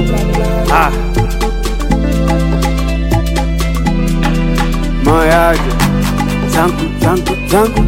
Ah. Moyage. Zanku.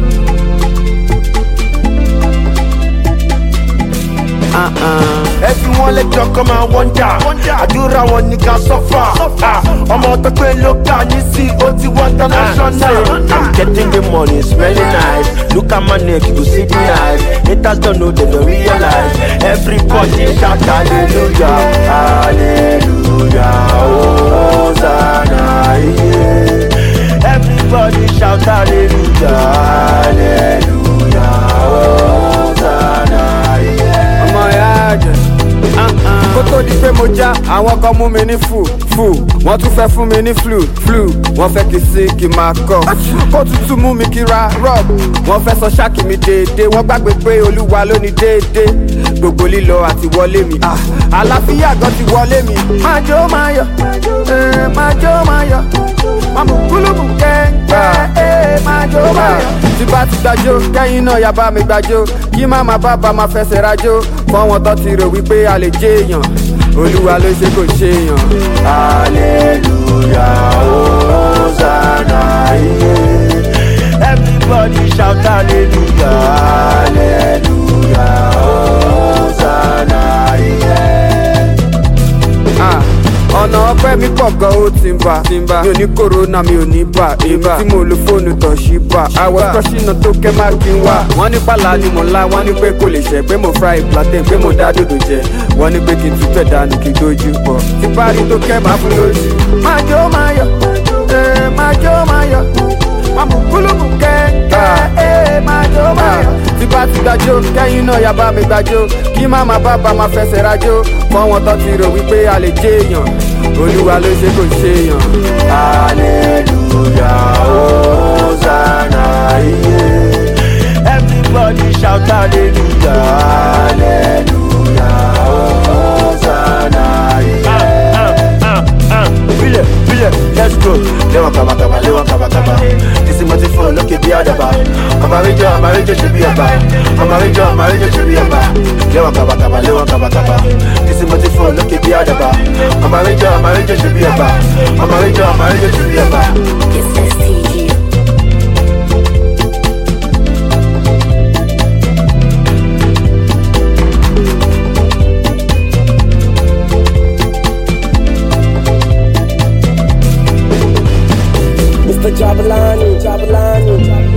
Everyone let you come and wonder. Àdúrà wọn ní ká suffer. Ọmọ tó pé local ní COT international. I'm getting the money, smelling nice. Look at my neck, you see the eyes. Haters don't know, they don't realize. Everybody shout hallelujah, hallelujah, Hosanna, yeah. Everybody shout hallelujah, hallelujah, Hosanna, yeah. Moyage. Kó tó di pé mo já, àwọn kan mú mi ní flu. Wọ́n tún fẹ́ fún mi ní flu. Wọ́n fẹ́ kí sí kí máa kọ̀. Kó tútù mú mi kí ra rub. Wọ́n fẹ́ sọ ṣáàkì mi déédéé. Wọ́n gbàgbé pé Olúwa ló ní déédéé. Gbogbo lílọ àti wọlé mi. Àlàáfíà gan ti wọlé mi. Máa jó máa yọ̀, máa jó máa yọ̀. Máa mú kúlùmù kẹ́ńkẹ́, máa jó máa yọ̀. Tí bá ti gbàjó, kẹ́yìn náà yá bá mi gbàjó. Kí má máa bá máa fẹsẹ̀ rajó. Fọ́wọ́n tó ti rò wípé a lè jẹ́ èèyàn. Olúwa ló ṣe kò ṣe èèyàn. Hallelujah, Hosanna, yeah. Everybody shout hallelujah, hallelujah, Hosanna, yeah. Ọ̀nà ọpẹ́ mi pọ̀ gan ó ti ń bà. Mi ò ní kòrónà mi ò ní bà. Èmi tí mo lo fóònù tọ̀ sí bà. Àwọ̀ kọ́ṣínà tó kẹ́ má kí n wá. Wọ́n ní pàlà ni mo ńlá, wọ́n ní pé kò lè ṣẹ̀. Pé mo fry plantain, pé mo dá dòdò jẹ. Wọ́n ní pé kí n tún tẹ̀ dànù kí n dojú pọ̀. Tí parí tó kẹ́ máa fún lójú. Máa jó máa yọ̀, máa jó máa yọ̀. Máa mú kúlùmù kẹ́ńkẹ́, máa jó máa yọ̀. Tí bá ti gbàjó, kẹ́yìn náà yá bá mi gbàjó. Kí má máa bá máa fẹsẹ̀ rajó. Fọ́wọ́n tó ti rò wípé a lè jẹ́ èèyàn. Olúwa ló ṣe kò ṣe èèyàn. Hallelujah, Hosanna, yeah. Everybody shout hallelujah, hallelujah, Hosanna, yeah. Bile, let's go. Lewa kaba. This is my phone, look at the other bar. Amarillo should be a bar. Amarillo should be a bar. Lewa kaba. This is my phone, look at the other bar. Amarillo should be a bar. Amarillo should be a bar. It's STG. Mr. Jabalani.